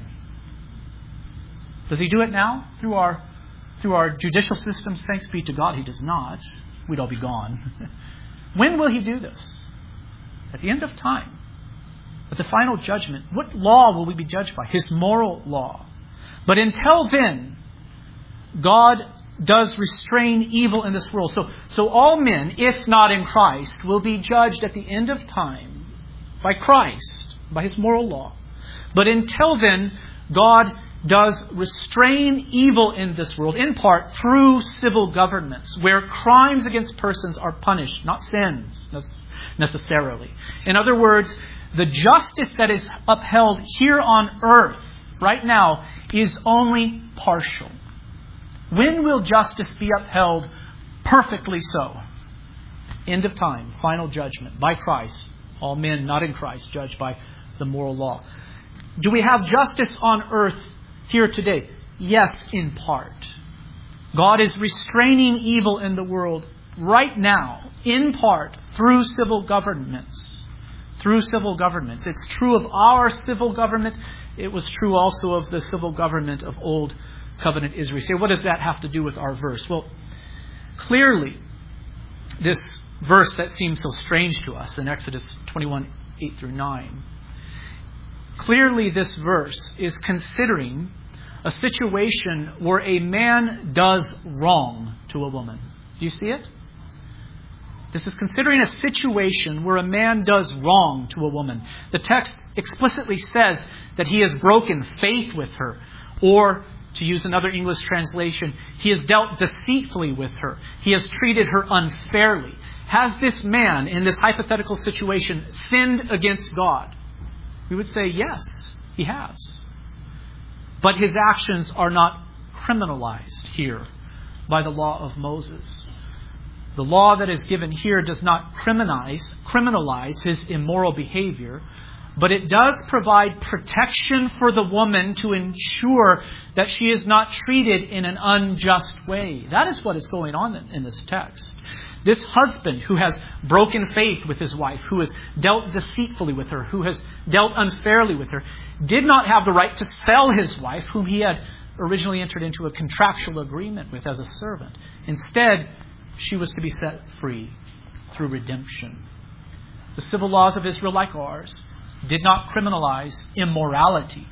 Does He do it now? Through our judicial systems? Thanks be to God, He does not. We'd all be gone. When will He do this? At the end of time. At the final judgment. What law will we be judged by? His moral law. But until then, God does restrain evil in this world. So all men, if not in Christ, will be judged at the end of time by Christ, by His moral law. But until then, God does restrain evil in this world, in part through civil governments, where crimes against persons are punished, not sins necessarily. In other words, the justice that is upheld here on earth right now is only partial. When will justice be upheld perfectly so? End of time, final judgment by Christ. All men not in Christ judged by the moral law. Do we have justice on earth here today? Yes, in part. God is restraining evil in the world right now, in part, through civil governments. Through civil governments. It's true of our civil government. It was true also of the civil government of Old Covenant Israel. So what does that have to do with our verse? Well, clearly, this verse that seems so strange to us in Exodus 21, 8 through 9, clearly this verse is considering a situation where a man does wrong to a woman. Do you see it? This is considering a situation where a man does wrong to a woman. The text explicitly says that he has broken faith with her. Or, to use another English translation, he has dealt deceitfully with her. He has treated her unfairly. Has this man, in this hypothetical situation, sinned against God? We would say, yes, he has. But his actions are not criminalized here by the law of Moses. The law that is given here does not criminalize his immoral behavior, but it does provide protection for the woman to ensure that she is not treated in an unjust way. That is what is going on in this text. This husband who has broken faith with his wife, who has dealt deceitfully with her, who has dealt unfairly with her, did not have the right to sell his wife, whom he had originally entered into a contractual agreement with as a servant. Instead, she was to be set free through redemption. The civil laws of Israel, like ours, did not criminalize immorality.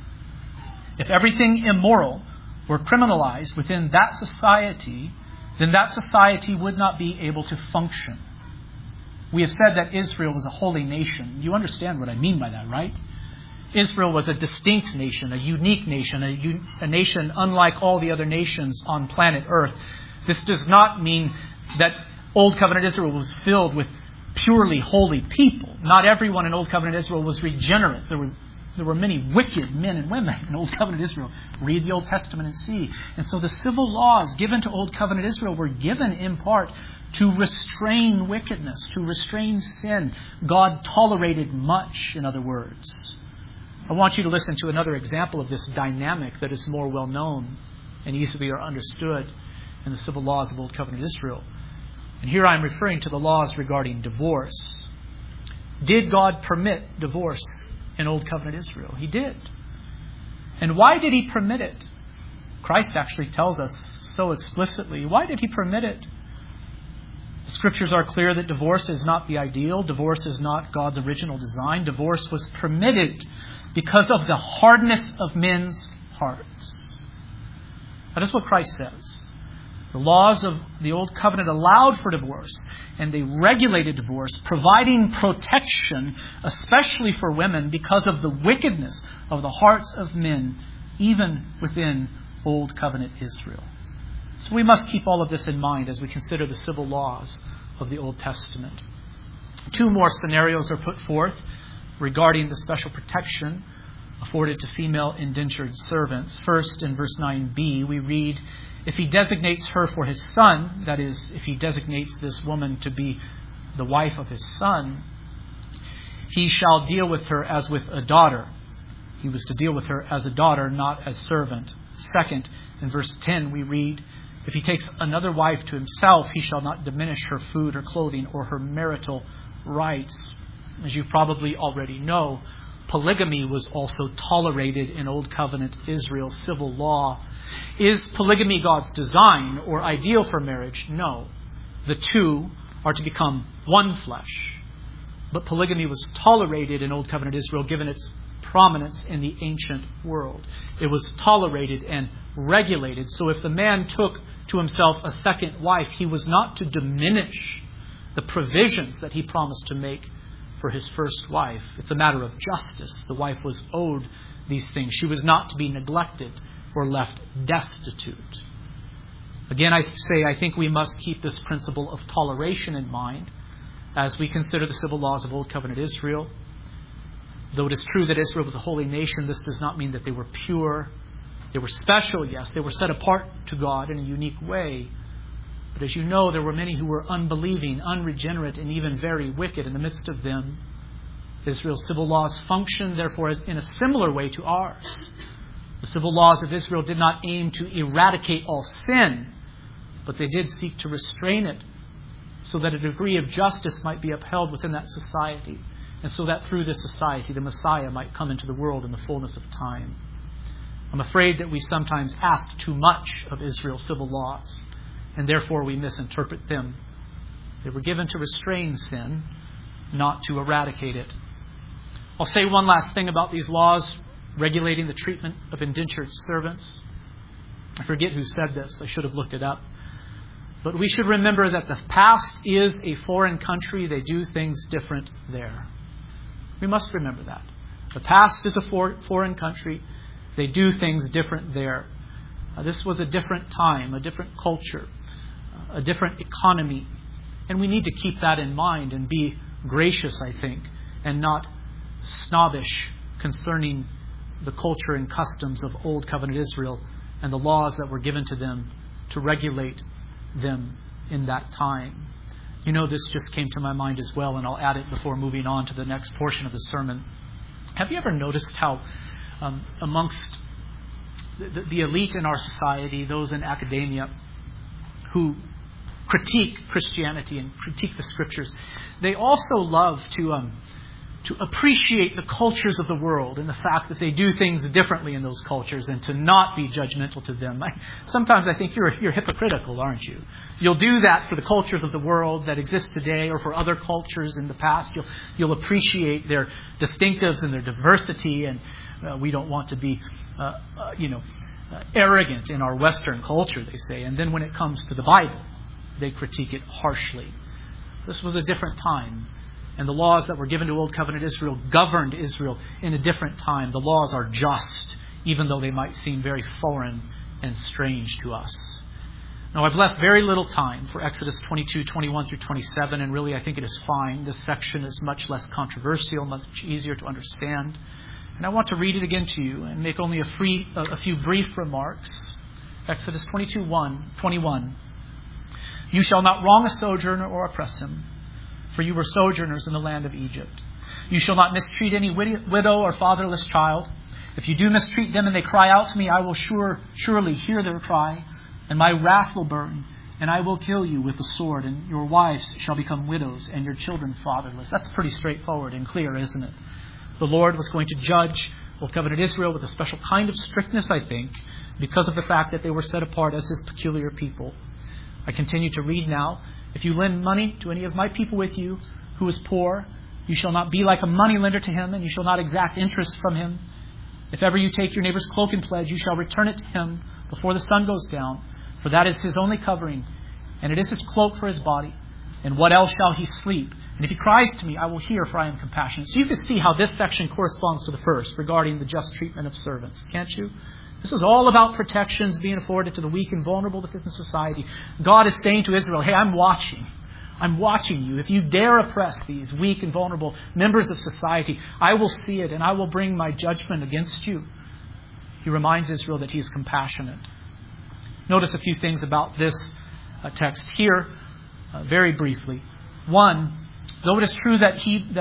If everything immoral were criminalized within that society, then that society would not be able to function. We have said that Israel was a holy nation. You understand what I mean by that, right? Israel was a distinct nation, a unique nation, a nation unlike all the other nations on planet Earth. This does not mean that Old Covenant Israel was filled with purely holy people. Not everyone in Old Covenant Israel was regenerate. There were many wicked men and women in Old Covenant Israel. Read the Old Testament and see. And so the civil laws given to Old Covenant Israel were given in part to restrain wickedness, to restrain sin. God tolerated much, in other words. I want you to listen to another example of this dynamic that is more well known and easily understood in the civil laws of Old Covenant Israel. And here I am referring to the laws regarding divorce. Did God permit divorce in Old Covenant Israel? He did. And why did He permit it? Christ actually tells us so explicitly. Why did He permit it? The Scriptures are clear that divorce is not the ideal. Divorce is not God's original design. Divorce was permitted because of the hardness of men's hearts. That is what Christ says. The laws of the Old Covenant allowed for divorce, and they regulated divorce, providing protection, especially for women, because of the wickedness of the hearts of men, even within Old Covenant Israel. So we must keep all of this in mind as we consider the civil laws of the Old Testament. Two more scenarios are put forth regarding the special protection afforded to female indentured servants. First, in verse 9b, we read, if he designates her for his son, that is, if he designates this woman to be the wife of his son, he shall deal with her as with a daughter. He was to deal with her as a daughter, not as servant. Second, in verse 10, we read, if he takes another wife to himself, he shall not diminish her food or clothing or her marital rights. As you probably already know, polygamy was also tolerated in Old Covenant Israel's civil law. Is polygamy God's design or ideal for marriage? No. The two are to become one flesh. But polygamy was tolerated in Old Covenant Israel given its prominence in the ancient world. It was tolerated and regulated. So if the man took to himself a second wife, he was not to diminish the provisions that he promised to make for his first wife. It's a matter of justice. The wife was owed these things. She was not to be neglected or left destitute. Again, I think we must keep this principle of toleration in mind as we consider the civil laws of Old Covenant Israel. Though it is true that Israel was a holy nation, this does not mean that they were pure. They were special, yes. They were set apart to God in a unique way. But as you know, there were many who were unbelieving, unregenerate, and even very wicked in the midst of them. Israel's civil laws functioned, therefore, in a similar way to ours. The civil laws of Israel did not aim to eradicate all sin, but they did seek to restrain it so that a degree of justice might be upheld within that society, and so that through this society the Messiah might come into the world in the fullness of time. I'm afraid that we sometimes ask too much of Israel's civil laws, and therefore we misinterpret them. They were given to restrain sin, not to eradicate it. I'll say one last thing about these laws regulating the treatment of indentured servants. I forget who said this. I should have looked it up. But we should remember that the past is a foreign country. They do things different there. We must remember that. The past is a foreign country. They do things different there. This was a different time, a different culture, a different economy. And we need to keep that in mind and be gracious, I think, and not snobbish concerning the culture and customs of Old Covenant Israel and the laws that were given to them to regulate them in that time. You know, this just came to my mind as well, and I'll add it before moving on to the next portion of the sermon. Have you ever noticed how amongst the elite in our society, those in academia who critique Christianity and critique the Scriptures, they also love to appreciate the cultures of the world and the fact that they do things differently in those cultures and to not be judgmental to them. Sometimes I think you're hypocritical, aren't you? You'll do that for the cultures of the world that exist today or for other cultures in the past. You'll appreciate their distinctives and their diversity, and we don't want to be, arrogant in our Western culture, they say. And then when it comes to the Bible, they critique it harshly. This was a different time. And the laws that were given to Old Covenant Israel governed Israel in a different time. The laws are just, even though they might seem very foreign and strange to us. Now, I've left very little time for Exodus 22, 21 through 27, and really I think it is fine. This section is much less controversial, much easier to understand. And I want to read it again to you and make only a few brief remarks. Exodus 21. You shall not wrong a sojourner or oppress him, for you were sojourners in the land of Egypt. You shall not mistreat any widow or fatherless child. If you do mistreat them and they cry out to me, I will surely hear their cry, and my wrath will burn, and I will kill you with the sword, and your wives shall become widows, and your children fatherless. That's pretty straightforward and clear, isn't it? The Lord was going to judge Old Covenant Israel with a special kind of strictness, I think, because of the fact that they were set apart as His peculiar people. I continue to read now. If you lend money to any of my people with you who is poor, you shall not be like a moneylender to him, and you shall not exact interest from him. If ever you take your neighbor's cloak in pledge, you shall return it to him before the sun goes down, for that is his only covering, and it is his cloak for his body. And what else shall he sleep? And if he cries to me, I will hear, for I am compassionate. So you can see how this section corresponds to the first regarding the just treatment of servants, can't you? This is all about protections being afforded to the weak and vulnerable within society. God is saying to Israel, hey, I'm watching. I'm watching you. If you dare oppress these weak and vulnerable members of society, I will see it and I will bring my judgment against you. He reminds Israel that He is compassionate. Notice a few things about this text here, very briefly. One, though it is true that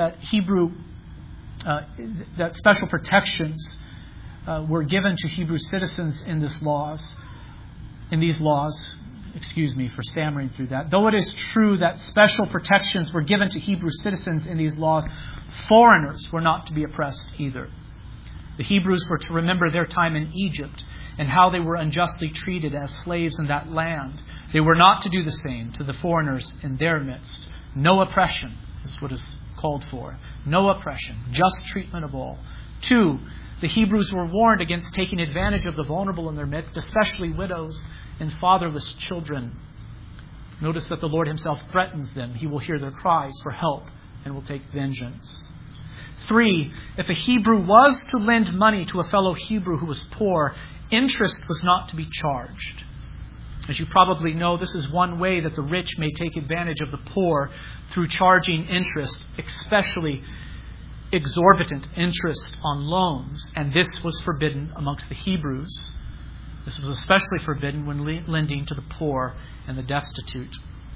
that special protections were given to Hebrew citizens in these laws. Excuse me for stammering through that. Though it is true that special protections were given to Hebrew citizens in these laws, foreigners were not to be oppressed either. The Hebrews were to remember their time in Egypt and how they were unjustly treated as slaves in that land. They were not to do the same to the foreigners in their midst. No oppression is what is called for. No oppression. Just treatment of all. 2, the Hebrews were warned against taking advantage of the vulnerable in their midst, especially widows and fatherless children. Notice that the Lord Himself threatens them. He will hear their cries for help and will take vengeance. 3, if a Hebrew was to lend money to a fellow Hebrew who was poor, interest was not to be charged. As you probably know, this is one way that the rich may take advantage of the poor through charging interest, especially exorbitant interest on loans. And this was forbidden amongst the Hebrews. This was especially forbidden when lending to the poor and the destitute.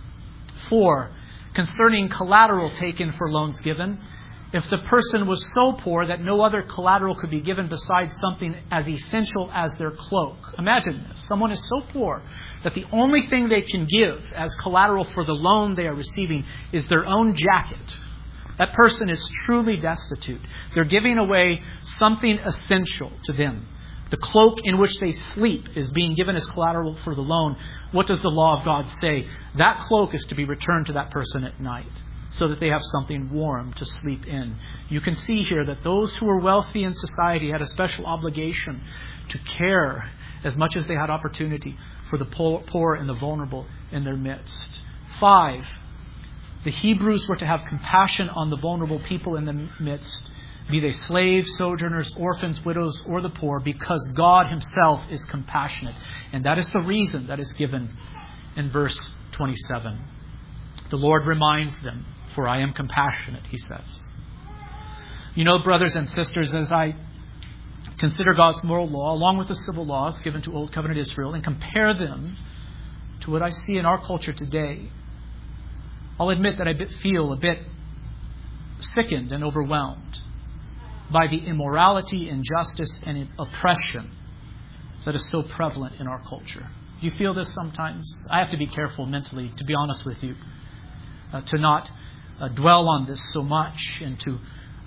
4, concerning collateral taken for loans given, if the person was so poor that no other collateral could be given besides something as essential as their cloak. Imagine this. Someone is so poor that the only thing they can give as collateral for the loan they are receiving is their own jacket. That person is truly destitute. They're giving away something essential to them. The cloak in which they sleep is being given as collateral for the loan. What does the law of God say? That cloak is to be returned to that person at night, so that they have something warm to sleep in. You can see here that those who were wealthy in society had a special obligation to care as much as they had opportunity for the poor and the vulnerable in their midst. 5, the Hebrews were to have compassion on the vulnerable people in the midst, be they slaves, sojourners, orphans, widows, or the poor, because God Himself is compassionate. And that is the reason that is given in verse 27. The Lord reminds them, for I am compassionate, He says. You know, brothers and sisters, as I consider God's moral law, along with the civil laws given to Old Covenant Israel, and compare them to what I see in our culture today, I'll admit that I feel a bit sickened and overwhelmed by the immorality, injustice, and oppression that is so prevalent in our culture. Do you feel this sometimes? I have to be careful mentally, to be honest with you, to not dwell on this so much and to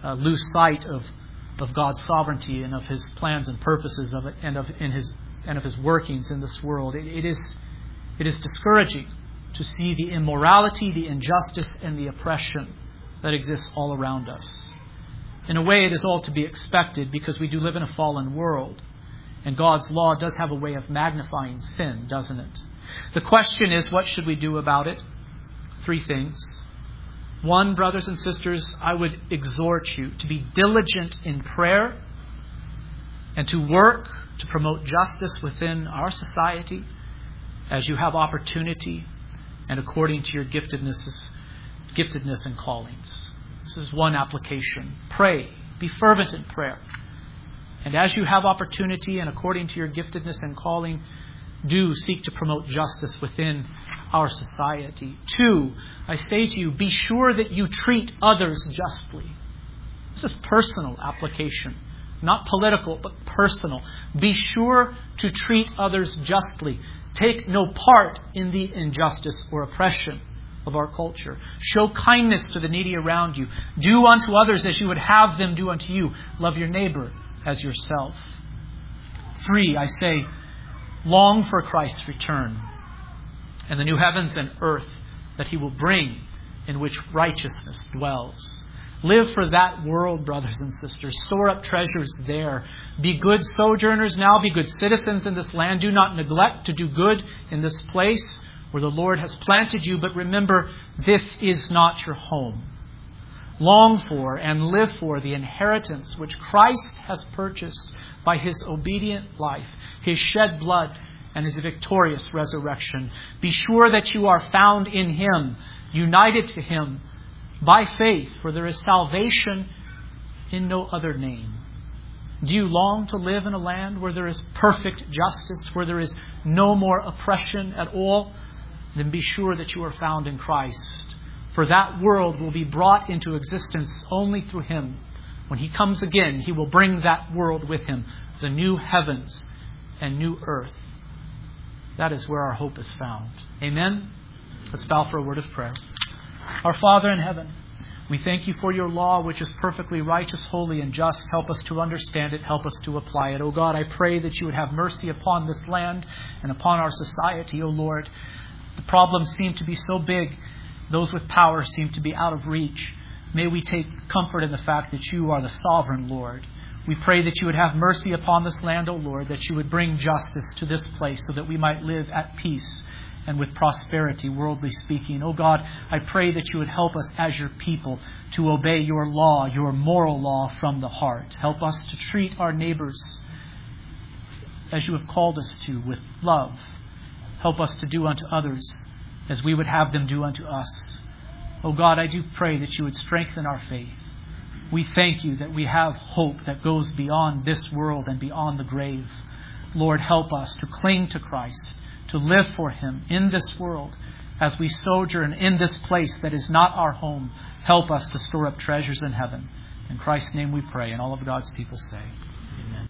lose sight of God's sovereignty and of His plans and purposes of it, and of His workings in this world. It is discouraging to see the immorality, the injustice, and the oppression that exists all around us. In a way, it is all to be expected because we do live in a fallen world. And God's law does have a way of magnifying sin, doesn't it? The question is, what should we do about it? 3 things. 1, brothers and sisters, I would exhort you to be diligent in prayer and to work to promote justice within our society as you have opportunity and according to your giftedness and callings. This is one application. Pray. Be fervent in prayer. And as you have opportunity and according to your giftedness and calling, do seek to promote justice within our society. 2, I say to you, be sure that you treat others justly. This is personal application, not political, but personal. Be sure to treat others justly. Take no part in the injustice or oppression of our culture. Show kindness to the needy around you. Do unto others as you would have them do unto you. Love your neighbor as yourself. 3, I say, long for Christ's return and the new heavens and earth that He will bring, in which righteousness dwells. Live for that world, brothers and sisters. Store up treasures there. Be good sojourners now. Be good citizens in this land. Do not neglect to do good in this place where the Lord has planted you. But remember, this is not your home. Long for and live for the inheritance which Christ has purchased by His obedient life, His shed blood, and His victorious resurrection. Be sure that you are found in Him, united to Him by faith, for there is salvation in no other name. Do you long to live in a land where there is perfect justice, where there is no more oppression at all? Then be sure that you are found in Christ. For that world will be brought into existence only through Him. When He comes again, He will bring that world with Him, the new heavens and new earth. That is where our hope is found. Amen? Let's bow for a word of prayer. Our Father in heaven, we thank You for Your law, which is perfectly righteous, holy, and just. Help us to understand it. Help us to apply it. O God, I pray that You would have mercy upon this land and upon our society, O Lord. The problems seem to be so big. Those with power seem to be out of reach. May we take comfort in the fact that You are the sovereign Lord. We pray that You would have mercy upon this land, O Lord, that You would bring justice to this place so that we might live at peace and with prosperity, worldly speaking. O God, I pray that You would help us as Your people to obey Your law, Your moral law from the heart. Help us to treat our neighbors as You have called us to, with love. Help us to do unto others as we would have them do unto us. O God, I do pray that You would strengthen our faith. We thank You that we have hope that goes beyond this world and beyond the grave. Lord, help us to cling to Christ, to live for Him in this world as we sojourn in this place that is not our home. Help us to store up treasures in heaven. In Christ's name we pray, and all of God's people say,